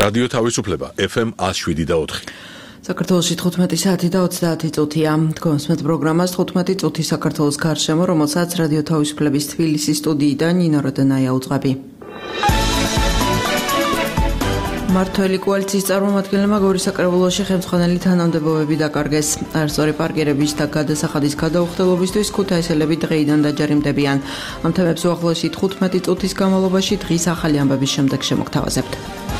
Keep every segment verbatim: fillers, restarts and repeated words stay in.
რადიო თავისუფლება ეფ ემ one oh seven და four. საქართველოში თხუთმეტი საათი და ოცდაათი წუთია. Თქვენს პროგრამას თხუთმეტი წუთი საქართველოს გარშემო, რომელსაც რადიო თავისუფლების თბილისის სტუდიიდან ნინო როდანაია უძღვები. მართველი კოალიციის წარმომადგენლებმა გორის საკრებულოში ხელმძღვანელი თანამდებობები დაკარგეს. არასწორი პარკირების და გადასახადის გადაუხდელობისთვის ქუთაისელები დღეიდან დაჯარიმდებიან. ამ თემებს უახლოესი თხუთმეტი წუთის განმავლობაში დღის ახალი ამბების შემდეგ შემოგთავაზებთ.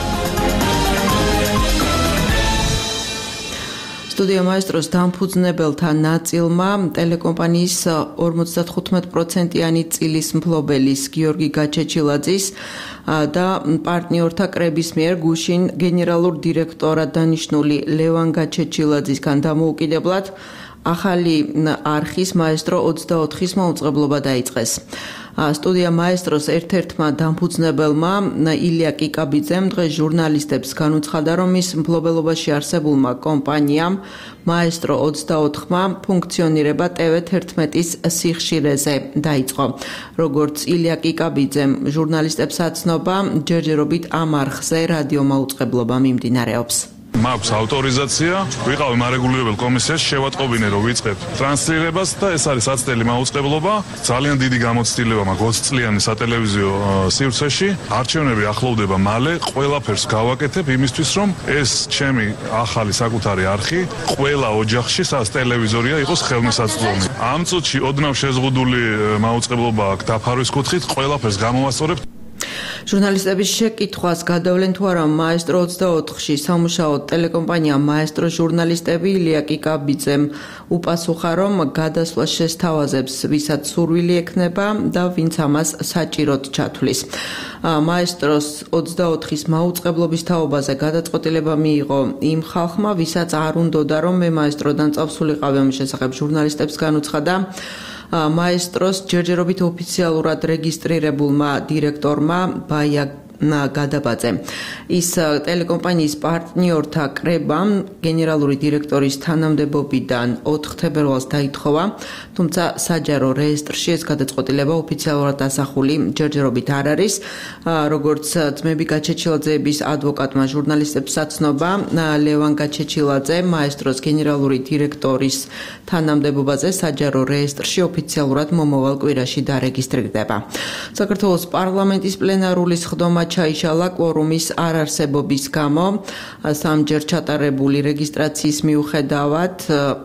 სტუდია მაესტროს დამფუძნებელთა ნაწილმა ტელეკომპანიის ორმოცდათხუთმეტი პროცენტიანი წილის მფლობელის გიორგი გაჩეჩილაძის და პარტნიორთა კრების მიერ გუშინ გენერალურ დირექტორად დანიშნული ლევან გაჩეჩილაძისგან დამოუკიდებლად ახალი არხის მაესტრო ოცდაოთხის მოუწყებლობა დაიწყეს. სტუდია მაესტროს ერთ-ერთმა დამფუძნებელმა ილია კიკაბიძემ დღეს ჟურნალისტებს განუცხადა, რომ მის მფლობელობაში არსებულმა კომპანიამ მაესტრო ოცდაოთხმა ფუნქციონირება ტე ვე თერთმეტის სიხშირეზე დაიწყო. როგორც ილია კიკაბიძემ ჟურნალისტებს აცნობა, ჯერჯერობით ამ არხზე რადიო მაუწყებლობა მიმდინარეობს. მაქვს ავტორიზაცია, ვიყავი მარეგულირებელ კომისიაში, შევატყობინე რომ ვიწყებ ტრანსლირებას და ეს არის ათწლიანი მაუწყებლობა, ძალიან დიდი გამოცდილება მაქვს ოცი წლიანი სატელევიზიო სივრცეში. არჩევნები ახლოვდება მალე, ყველაფერს გავაკეთებ იმისთვის, რომ ეს ჩემი ახალი საკუთარი არხი ყველა ოჯახში სატელევიზორია იყოს ხელმისაწვდომი. ამ წუთში ოდნავ შეზღუდული მაუწყებლობა აქვს დაფარვის კუთხით, ყველაფერს გამოვასწორებ. ჟურნალისტების შეკითხვას გადავლენ თუ არა მაესტრო ოცდაოთხში სამუშაო ტელეკომპანია მაესტრო ჟურნალისტები ილია კიკაბიძემ უპასუხა, რომ გადასვლა შესთავაზებს, ვისაც სურვილი ექნება და ვინც ამას საჭიროდ ჩათვლის. მაესტროს ოცდაოთხის მაუწყებლობის თაობაზე გადაწყვეტილება მიიღო იმ ხალხმა, ვისაც არ უნდოდა, რომ მე მაესტროდან წავსულიყავი. ამის შესახებ ჟურნალისტებს განუცხადა მაესტროს ჯერჯერობით ოფიციალურად რეგისტრირებულმა დირექტორმა ბაია გადაბაძემ. ის ტელეკომპანიის პარტნიორთა კრებამ გენერალური დირექტორის თანამდებობიდან ოთხ თებერვალს დაითხოვა, თუმცა საჯარო რეესტრში ეს გადაწყვეტილება ოფიციალურად დასახული ჯერჯერობით არ არის. როგორც ძმები გაჩეჩილაძეების ადვოკატმა ჟურნალისტებს აცნობა, ლევან გაჩეჩილაძე მაესტროს გენერალური დირექტორის თანამდებობაზე საჯარო რეესტრში ოფიციალურად მომავალ კვირაში დარეგისტრირდება. საქართველოს პარლამენტის პლენარული სხდომა ჩაიშალა კვორუმის არარსებობის გამო. სამჯერ ჩატარებული რეგისტრაციის მიუხედავად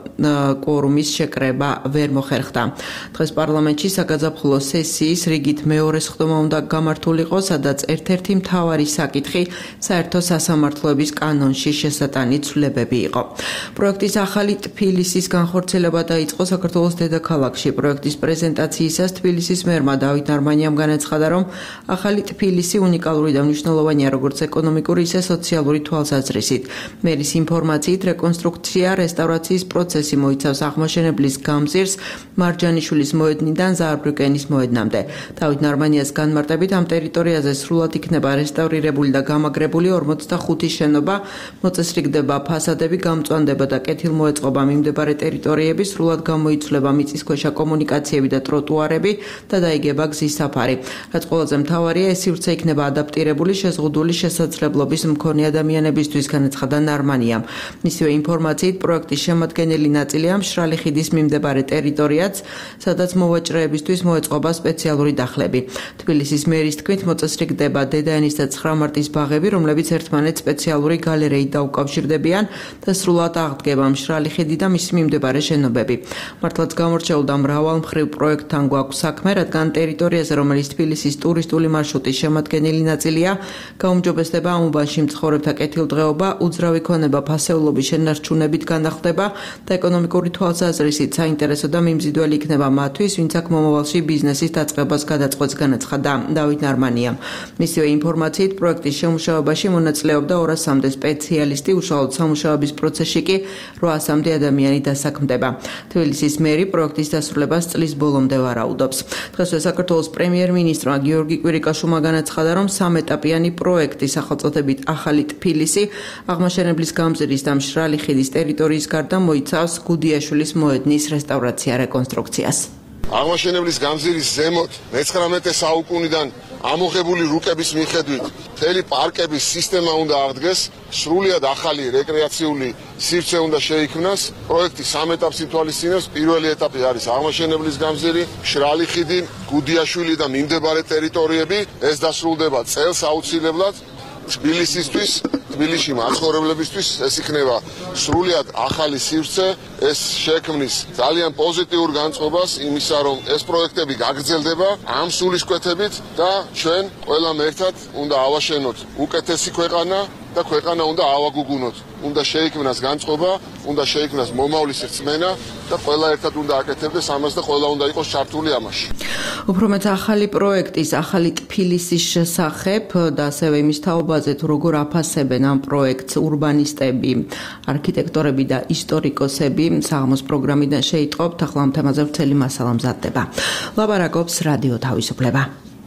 კვორუმის შეკრება ვერ მოხერხდა. დღეს პარლამენტში საგაზაფხულო სესიის რიგით მეორე სხდომა უნდა გამართულიყო, სადაც ერთ-ერთი მთავარი საკითხი საერთო სასამართლოების კანონში შესატანი ცვლილებები იყო. პროექტის ახალი თბილისის განხორციელება დაიწყო საქართველოს დედაქალაქში. პროექტის პრეზენტაციისას თბილისის მერმა დავით ნარმანიამ განაცხადა, რომ ახალი თბილისი უნიკალური და მნიშვნელოვანია როგორც ეკონომიკური, ისე სოციალური თვალსაზრისით. მერის ინფორმაციით, რეკონსტრუქცია, რესტავრაციის პროცესი მოიცავს აღმაშენებლის გამზირს მარჯანიშვილის მოედნიდან ზაარბრუკენის მოედნამდე. დავით ნარმანიას განმარტებით, ამ ტერიტორიაზე სრულად იქნება რესტავრირებული და გამაგრებული ორმოცდახუთი შენობა, მოწესრიგდება ფასადები, გამწვანდება და კეთილმოეწყობა მიმდებარე ტერიტორიები, სრულად გამოიცვლება მიწისქვეშა კომუნიკაციები და ტროტუარები და დაიგება გზის საფარი. რაც ყველაზე მთავარია, ეს სივრცე იქნება ადაპტირებული შეზღუდული შესაძლებლობის მქონე ადამიანებისთვის, განაცხადა ნარმანიამ. მისივე ინფორმაციით, პროექტის შემადგენელი ნაწილია მშრალი ხიდის მიმდებარე ტერიტორიაც, სადაც მოვაჭრეებისთვის მოეწყობა სპეციალური დახლები. თბილისის მერის თქმით, მოწესრიგდება დედაენის და ცხრამარტის ბაღები, რომლებიც ერთმანეთს სპეციალური გალერეით დაუკავშირდებიან და სრულად აღდგება მშრალი ხიდი და მისი მიმდებარე შენობები. მართლაც გამორჩეულ და მრავალმხრივ პროექტთან გვაქვს საქმე, რადგან ტერიტორიაზე, რომელიც თბილისის ტურისტული მარშრუტის შემადგენელი ნაწილია, გაუმჯობესდება ამ უბანში მცხოვრებთა კეთილდღეობა, უძრავი ქონება ფასეულობის შენარჩუნებით განახლდება და ეკონომიკური თვალსაზრისით საინტერესო და მიმზიდველი იქნება მათთვის, ვინც აქ მომავალში ბიზნესის დაწყებას გადაწყვეტს, განაცხადა დავით ნარმანიამ. მისივე ინფორმაციით, პროექტის შემუშავებაში მონაწილეობდა ორასამდე სპეციალისტი, უშუალოდ სამუშაოების პროცესში კი რვაასამდე ადამიანი დასაქმდება. თბილისის მერი პროექტის დასრულებას წლის ბოლომდე ვარაუდობს. დღესვე საქართველოს პრემიერ-მინისტრმა გიორგი კვირიკაშვილმა განაცხადა, რომ სამეტაპიანი პროექტი სახელწოდებით ახალი თბილისი აღმაშენებლის გამზირის და მშრალი ხიდის ტერიტორიის გარდა მოიცავს გუდიაშვილის მოედნის რესტავრაცია რეკონსტრუქციას. აღმაშენებლის გამზირის ზემოთ მეცხრამეტე საუკუნიდან ამოღებული რუკების მიხედვით მთელი პარკების სისტემა უნდა აღდგეს, სრულიად ახალი რეკრეაციული სივრცე უნდა შეიქმნას. პროექტი სამ ეტაპს ითვალისწინებს. პირველი ეტაპი არის აღმაშენებლის გამზირი, მშრალი ხიდი, გუდიაშვილი და მიმდებარე ტერიტორიები. ეს დასრულდება წელს აუცილებლად. თბილისისთვის, თბილისში მაცხოვრებლებისთვის ეს იქნება სრულიად ახალი სივრცე, ეს შექმნის ძალიან პოზიტიურ განწყობას იმისა, რომ ეს პროექტები გაგრძელდება ამ სულისკვეთებით და ჩვენ ყველამ ერთად უნდა ავაშენოთ უკეთესი ქვეყანა და ქვეყანა უნდა ავაგუგუნოთ. უნდა შეიქმნას განწყობა, უნდა შეიქმნას მომავლის რწმენა და ყველა ერთად უნდა აკეთებდეს ამას და ყველა უნდა იყოს ჩართული ამაში. უფრო მეტ ახალი პროექტის, ახალი თბილისის შესახებ და ასევე იმის თაობაზე თუ როგორ აფასებენ ამ პროექტს ურბანისტები, არქიტექტორები და ისტორიკოსები, საღამოს პროგრამიდან შეიტყობთ, ახლა ამ თემაზე ვრცელი მასალა მზადდება. ლაპარაკობს რადიო თავისუფლება.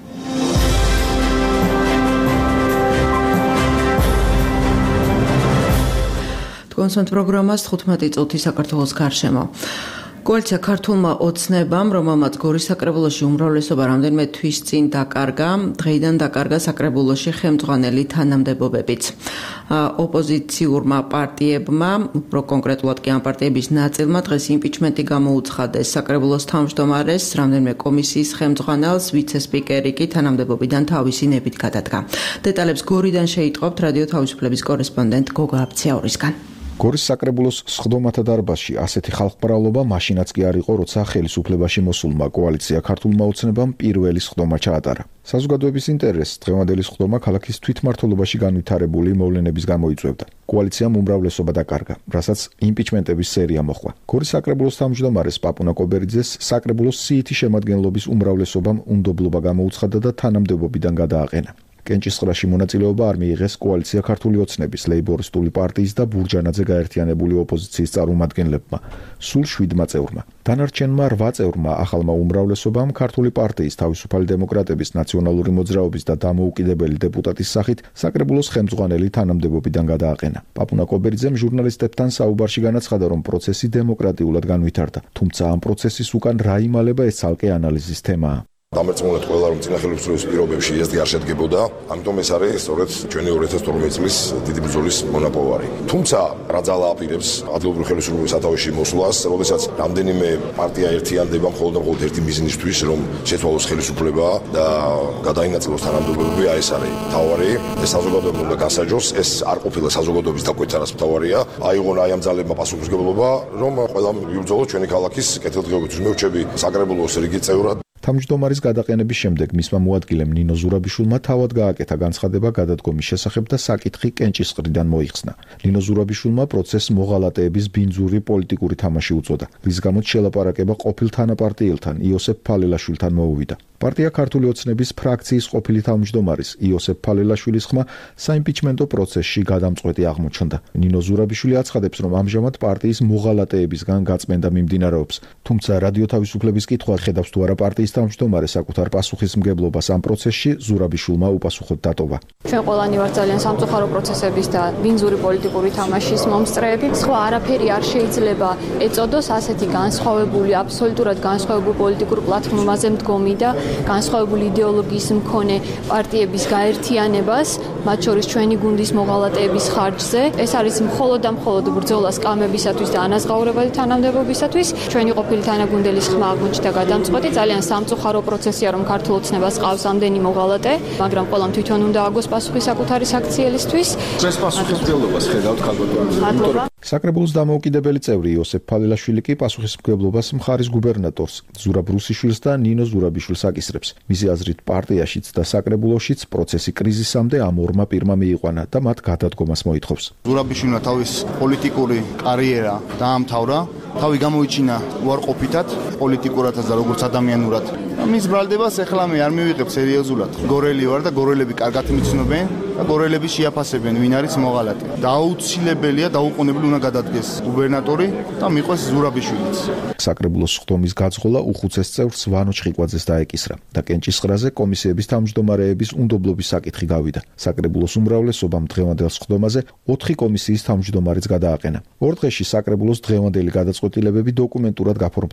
კონსონტ პროგრამას თხუთმეტი წუთი საქართველოს გარშემო. კოალიცია ქართულმა ოცნებამ, რომელმაც გორის საკრებულოში უმრავლესობა რამდენიმე თვის წინ დაკარგა, დღეიდან დაკარგა საკრებულოში ხელმძღვანელი თანამდებობებიც. ოპოზიციურმა პარტიებმა, უფრო კონკრეტულად კი ამ პარტიების ნაწილმა დღეს იმპიჩმენტი გამოუცხადეს საკრებულოს თავმჯდომარეს, რამდენიმე კომისიის ხელმძღვანელს, ვიცე-სპიკერი კი თანამდებობიდან თავისი ნებით გადადგა. დეტალებს გორიდან შეიტყობთ რადიო თავისუფლების კორესპონდენტ გოგა აბციაურისგან. გორის საკრებულოს სხდომათა დარბაზში ასეთი ხალხმრავლობა მაშინაც კი არ იყო, როცა ხელისუფლებაში მოსულმა კოალიცია ქართულმა ოცნებამ პირველი სხდომა ჩაატარა. საზოგადოების ინტერესს დღევანდელი სხდომა ქალაქის თვითმმართველობაში განვითარებული მოვლენების გამო იწვევდა. კოალიციამ უმრავლესობა დაკარგა, რასაც იმპიჩმენტების სერია მოჰყვა. გორის საკრებულოს თავმჯდომარეს პაპუნა კობერიძეს საკრებულოს სიითი შემადგენლობის უმრავლესობამ უნდობლობა გამოუცხადა და თანამდებობიდან გადააყენა. კენჭისყრაში მონაწილეობა არ მიიღეს კოალიცია ქართული ოცნების, ლეიბორისტული პარტიის და ბურჯანაძე გაერთიანებული ოპოზიციის წარმომადგენლებმა, სულ შვიდმა წევრმა. დანარჩენმა რვა წევრმა ახალმა უმრავლესობამ ქართული პარტიის, თავისუფალი დემოკრატების, ნაციონალური მოძრაობის და დამოუკიდებელი დეპუტატის სახით საკრებულოს ხელმძღვანელი თანამდებობიდან გადააყენა. პაპუნა კობერიძემ ჟურნალისტებთან საუბარში განაცხადა, რომ პროცესი დემოკრატიულად განვითარდა, თუმცა ამ პროცესის უკან რა იმალება, ეს ცალკე ანალიზის თემაა. დამერწმუნეთ ყველა, რომ წინა ხელისუფლების პირობებში ეს არ შედგებოდა, ამიტომ ეს არის სწორედ ჩვენი ორი ათას თორმეტი წლის დიდი ბრძოლის მონაპოვარი. თუმცა რა ძალა აპირებს ადგილობრივი ხელისუფლების სათავეში მოსვლას, როდესაც რამდენიმე პარტია ერთიანდება მხოლოდ და მხოლოდ ერთი მიზნისთვის, რომ შეცვალოს ხელისუფლება და გადაინაწილოს თანამდებობები, აი ეს არის მთავარი. ეს საზოგადოება უნდა გასაჯოს, ეს არ ყოფილა საზოგადოების დაკვეცარას მთავარია. აიღონ აი ამ ძალებმა პასუხისმგებლობა, რომ ყველა მიუბრძოლოს ჩვენი ქალაქის კეთილდღეობისთვის. მე ვრჩები საკრებულოს რიგი წევრად. თავმჯდომარის გადაყენების შემდეგ მისმა მოადგილემ ნინო ზურაბიშვილმა თავად გააკეთა განცხადება გადადგომის შესახებ და საკითხი კენჭისყრიდან მოიხსნა. ნინო ზურაბიშვილმა პროცესს მოღალატეების ბინძური პოლიტიკური თამაში უწოდა, რის გამოც შელაპარაკება ყოფილ თანაპარტიელთან იოსებ ფალელაშვილთან მოუვიდა. პარტია ქართული ოცნების ფრაქციის ყოფილი თავმჯდომარის იოსებ ფალელაშვილის ხმა საიმპიჩმენტო პროცესში გადამწყვეტი აღმოჩნდა. ნინო ზურაბიშვილი აცხადებს, რომ ამჟამად პარტიის მოღალატეებისგან გაწმენდა მიმდინარეობს, თუმცა რადიო თავისუფლების კითხვა ხედავს თუ არა პარტიის თავმჯდომარე საკუთარ პასუხისმგებლობას ამ პროცესში, ზურაბიშვილმა უპასუხოდ დატოვა. ჩვენ ყველანი ვართ ძალიან სამწუხარო პროცესების და ბინძური პოლიტიკური თამაშის მომსწრეები. სხვა არაფერი არ შეიძლება ეწოდოს ასეთი განსხვავებული, აბსოლუტურად განსხვავებული პოლიტიკურ პლატფორმაზე მდგომი და განსხვავებული იდეოლოგიის მქონე პარტიების გაერთიანებას, მათ შორის ჩვენი გუნდის მოღალატეების ხარჯზე. ეს არის მხოლოდ და მხოლოდ ბრძოლა სკამებისათვის და ანაზღაურებადი თანამდებობისათვის. ჩვენი ყოფილი თანაგუნდელის ხმა აღმოჩნდა გადამწყვეტი, ძალიან სამწუხარო პროცესია, რომ ქართულ ოცნებას ყავს ამდენი მოღალატე, მაგრამ ყველამ თვითონ უნდა აგოს პასუხი საკუთარი საქციელისთვის. ეს პასუხისმგებლობას ხედავთ ქალბატონო. საკრებულოს დამოუკიდებელი წევრი იოსებ ფალელაშვილი კი პასუხისმგებლობას მხარის გუბერნატორს ზურაბ რუსიშვილს და ნინო ზურაბიშვილს აკისრებს. მისი აზრით პარტიაშიც და საკრებულოშიც პროცესი კრიზისამდე ამ ორმა პირმა მიიყვანა და მათ გადადგომას მოითხოვს. ზურაბიშვილმა თავის პოლიტიკური კარიერა დაამთავრა, თავი გამოიჩინა უარყოფითად, პოლიტიკურადაც და როგორც ადამიანურად. მის ბრალდებას ეხლა მე არ მივიღებ სერიოზულად. გორელი ვარ და გორელები კარგად მიცნობენ და გორელები შეაფასებენ, ვინ არის მოღალატე. დაუცილებელია, დაუყოვნებლივ უნდა გადადგეს გუბერნატორი და მიყვეს ზურაბიშვილიც. საკრებულოს სხდომის გაძღოლა უხუცეს წევრს ვანო ჩხიკვაძეს დაეკისრა და კენჭისყრაზე კომისიების თავმჯდომარეების უნდობლობის საკითხი გავიდა. საკრებულოს უმრავლესობამ დღევანდელ სხდომაზე ოთხი კომისიის თავმჯდომარეც გადააყენა. ორ დღეში საკრებულოს დღევანდელი გადაწყვეტილებები დოკუმენტურად გაფორმდება.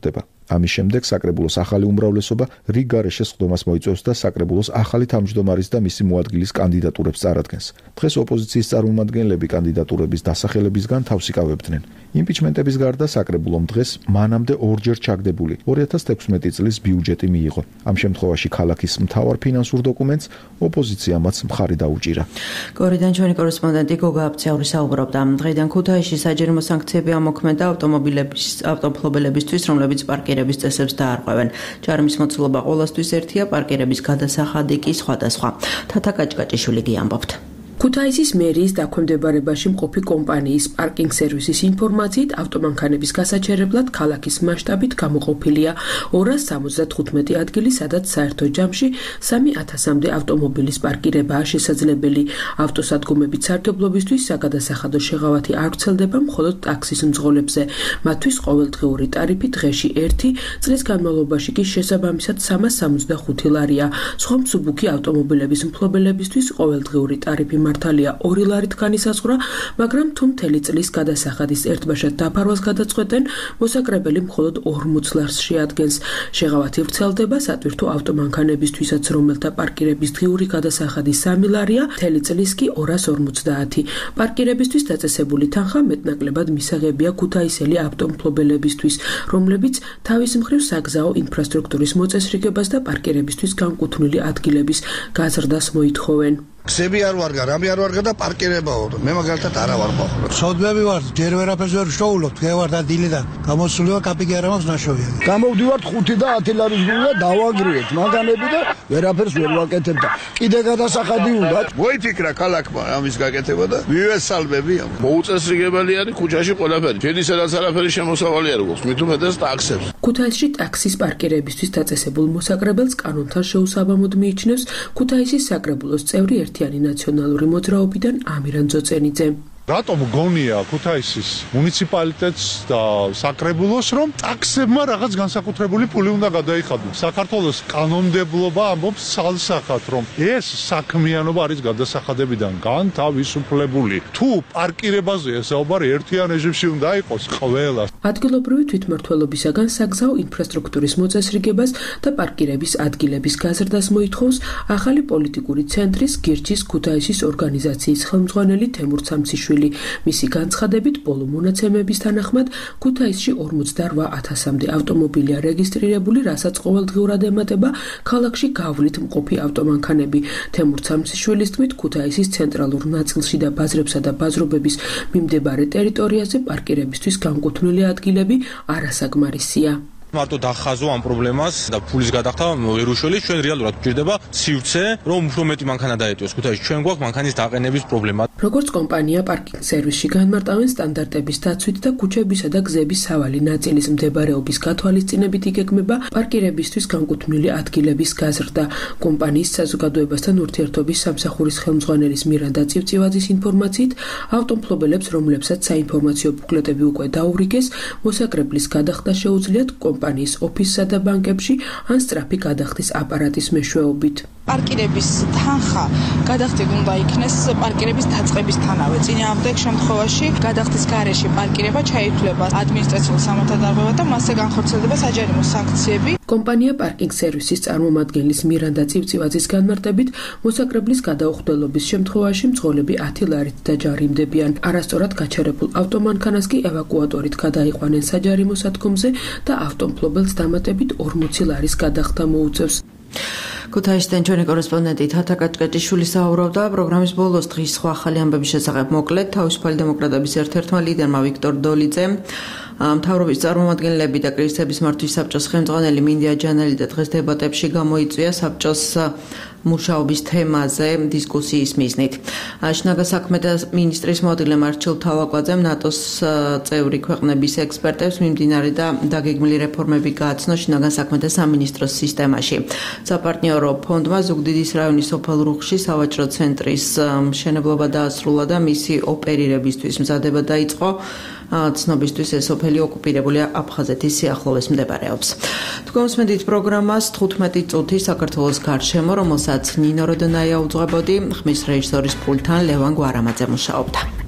ამის შემდეგ საკრებულოს ახალი უმრავლესობა რიგ გარეშე სხდომას მოიწვევს და საკრებულოს ახალი თავმჯდომარის და მისი მოადგილის კანდიდატურებს წარადგენს. დღეს ოპოზიციის წარმომადგენლები კანდიდატურების დასახელებისგან თავს იკავებდნენ. იმპიჩმენტების გარდა საკრებულომ დღეს მანამდე ორჯერ ჩაგდებული ორი ათას თექვსმეტი წლის ბიუჯეტი მიიღო. ამ შემთხვევაში ქალაქის მთავარ ფინანსურ დოკუმენტს ოპოზიციამაც მხარი დაუჭირა. გორიდან ჩვენი კორესპონდენტი გოგა აფციური საუბრობდა. დღეიდან ქუთაისში საჯარიმო სანქციები ამოქმედა ავტომობილების ავტომფლობელებისთვის, რომლებიც პარკირების წესებს დაარღვევენ. ჯარიმის მოცულობა ყოველთვის ერთია, პარკირების გადასახადი კი სხვადასხვა. თათა კაჭკაჭიშვილი გიამბობთ. ქუთაისის მერიის დაქვემდებარებაში მყოფი კომპანიის პარკინგ სერვისის ინფორმაციით ავტომანქანების გასაჩერებლად ქალაქის მასშტაბით გამოყოფილია ორას სამოცდათხუთმეტი ადგილი, სადაც საერთო ჯამში სამი ათასამდე ავტომობილის პარკირებაა შესაძლებელი. ავტოსადგომებით სარგებლობისთვის საგადასახადო შეღავათი არ ვრცელდება მხოლოდ ტაქსის მძღოლებზე. მათთვის ყოველდღიური ტარიფი დღეში ერთი, წლის განმავლობაში კი შესაბამისად სამას სამოცდახუთი ლარია. სხვა მსუბუქი ავტომობილების მფლობელებისთვის ყოველდღიური ტარიფი მართალია ორი ლარით განისაზღვრა, მაგრამ თუ მთელი წლის გადასახადის ერთბაშად დაფარვას გადაწყვეტენ, მოსაკრებელი მხოლოდ ორმოც ლარს შეადგენს. შეღავათი ვრცელდება სატვირთო ავტომანქანებისთვისაც, რომელთა პარკირების დღიური გადასახადი სამი ლარია, მთელი წლის კი ორას ორმოცდაათი. პარკირებისთვის დაწესებული თანხა მეტნაკლებად მისაღებია ქუთაისელი ავტომფლობელებისთვის, რომლებიც თავის მხრივ საგზაო ინფრასტრუქტურის მოწესრიგებას და პარკირებისთვის განკუთვნილი ადგილების გაზრდას მოითხოვენ. ქსები არ ვარგა, რამე არ ვარგა და პარკირებაო. მე მაგალითად არა ვარ ბახრო. სოდმები ვარ, ჯერ ვერაფერს ვერ ვშოულობ, თქვენ ვარ და დილიდან. გამოსულივა კაპიკი არ მაქვს ნაშოვია. გამოვდივართ ხუთი და ათი ლარის გულდა დავაგრიეთ მაგანები და ვერაფერს ვერ ვაკეთებ და კიდე გადასახადი უნდა. მოიფიქრა ქალაქმა ამის გაკეთება და მივესალმები. მოუწესრიგებელი არის ქუჩაში ყველაფერი. ჯერი სადაც არაფერი შემოსავალი არ გვაქვს, მით უმეტეს ტაქსებს. ქუთაისში ტაქსის პარკირებისთვის დაწესებულ მოსაკრებელს კანონთან შეუსაბამოდ მიიჩნევს ქუთაისის საკრებულოს წევრი ერთიანი ნაციონალური მოძრაობიდან ამირან ძოწენიძე. რატომ გონია ქუთაისის მუნიციპალიტეტს და საკრებულოს, რომ ტაქსებმა რაღაც განსაკუთრებული ფული უნდა გადაიხადოს? საქართველოს კანონმდებლობა ამბობს ცალსახად, რომ ეს საქმიანობა არის გადასახადებიდან განთავისუფლებული. თუ პარკირებაზეა საუბარი, ერთიან რეჟიმში უნდა იყოს ყველა. ადგილობრივი თვითმმართველობისაგან საგზაო ინფრასტრუქტურის მოწესრიგებას და პარკირების ადგილების გაზრდას მოითხოვს ახალი პოლიტიკური ცენტრის გირჩის ქუთაისის ორგანიზაციის ხელმძღვანელი თემურ სამციშვილი. მისი განცხადებით, ბოლო მონაცემების თანახმად, ქუთაისში ორმოცდაორ ათასამდე ავტომობილია რეგისტრირებული, რასაც ყოველდღიურად ემატება ქალაქში გავლით მყოფი ავტომანქანები. თემურ სამციშვილის თქმით, ქუთაისის ცენტრალურ ნაწილში და ბაზრებსა და ბაზრობების მიმდებარე ტერიტორიაზე პარკირებისთვის განკუთვნილი ადგილები არასაგმარისია. მარტო დახაზო ამ პრობლემას და ფულის გადახდა ვერ უშველის, ჩვენ რეალურად გვჭირდება სივრცე, რომ უფრო მეტი მანქანა დაეტიოს ქუთაისში. ჩვენ გვაქვს მანქანის დაყენების პრობლემა. როგორც კომპანია პარკინგ სერვისში განმარტავენ სტანდარტების დაცვით და ქუჩებისა და გზების სავალი ნაწილის მდებარეობის გათვალისწინებით იგეგმება პარკირებისთვის განკუთვნილი ადგილების გაზრდა. კომპანიის საზოგადოებასთან ურთიერთობის სამსახურის ხელმძღვანელის მირანდა წივწივაძის ინფორმაციით, ავტომფლობელებს, რომლებსაც საინფორმაციო ბუკლეტები უკვე დაურიგეს, მოსაკრებლის გადახდა შეუძლიათ კომპანიის ოფისსა და ბანკებში ან სწრაფი გადახდის აპარატის მეშვეობით. პარკირების თანხა გადახდები უნდა იქნეს პარკირების დაწყებისთანავე. წინააღმდეგ შემთხვევაში გადახდის გარეშე პარკირება ჩაითვლება ადმინისტრაციულ სამართალდარღვევად და მასზე განხორციელდება საჯარიმო სანქციები. კომპანია პარკინგ სერვისის წარმომადგენლის მირანდა წივწივაძის განმარტებით, მოსაკრებლის გადაუხდელობის შემთხვევაში მძღოლები ათი ლარით დაჯარიმდებიან. არასწორად გაჩერებულ ავტომანქანას კი ევაკუატორით გადაიყვანენ საჯარიმო სადგომზე და ავტომფლობელს დამატებით ორმოცი ლარის გადახდა მოუწევს. ქუთაისიდან ჩვენი კორესპონდენტი თათა კაჭკაჭიშვილი საუბრობდა პროგრამის ბოლოს დღის სხვა ახალი ამბების შესახებ. მოკლედ, თავისუფალი დემოკრატების ერთ-ერთმა ლიდერმა ვიქტორ დოლიძემ მთავრობის წარმომადგენლები და კრიზისების მართვის საბჭოს ხელმძღვანელი მინდია ჯანელი და დღეს დებატებში გამოიწვია საბჭოს მუშაობის თემაზე დისკუსიის მიზნით. შინაგან საქმეთა მინისტრის მოადგილე მარჩილ თავაკვაძემ ნატოს წევრი ქვეყნების ექსპერტებს მიმდინარე და დაგეგმილი რეფორმები გააცნო შინაგან საქმეთა სამინისტროს სისტემაში. საპარტნიორო ფონდმა ზუგდიდის რაიონის სოფელ რუხში სავაჭრო ცენტრის მშენებლობა დაასრულა და მისი ოპერირებისთვის მზადება დაიწყო. ცნობისთვის ეს სოფელი ოკუპირებულია აფხაზეთის სიახლოვეს მდებარეობს. თუ გასმენთ პროგრამას თხუთმეტი წუთი საქართველოს გარშემო, რომელსაც ნინო როდონაია უძღვებოდი, ხმის რეჟისორის პულტთან ლევან გვარამაძე მუშაობდა.